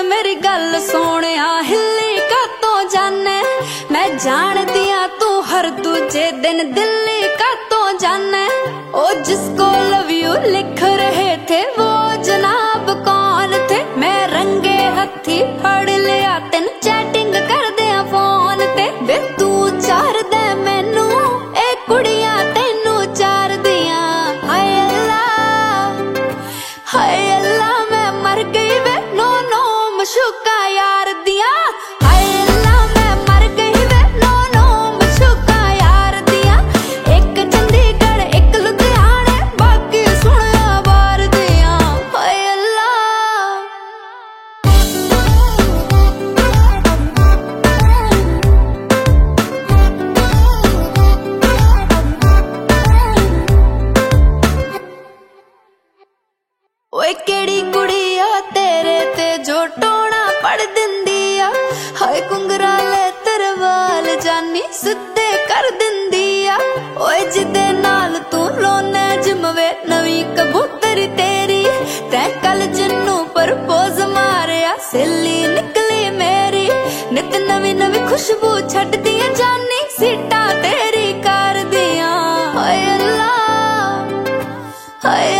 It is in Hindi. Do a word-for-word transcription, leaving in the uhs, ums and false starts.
मेरी गल सोनिया हिली का तो जाने, मैं जान दिया तू हर दूजे दिन दिल्ली का तो जाने। ओ जिसको लव यू लिख रहे थे वो जनाब कौन थे, मैं रंगे हथी फड़ लिया तेन चैटिंग कर दिया फोन ते। वे तू चार दे मैनू ए कुड़िया तेनू चार दिया, हाय अल्लाह हाय अल्लाह मैं मर गई वे नो नो मशूका यार दिया। हाय अल्लाह मैं मर गई वे नो नो मशूका यार दिया। एक चंडीगढ़ एक लुधियाने बाकी सुनिया बार दिया, हाय अल्लाह। ओए केड़ी कुड़िया तेरे ते जो टोना पड़ दिंदी आ, हाय कुंगरा ले तेरे वाल जानी सिद्धे कर दिंदी आ। ओए जिदे नाल तू रोने जिमवे नवी कबूतरी तेरी, तैं कल जिन्नू प्रपोज मारिया सहेली निकली मेरी। नित नवी नवी खुशबू छट दिया जानी सीटा तेरी कार दिया, हाय अल्लाह हाय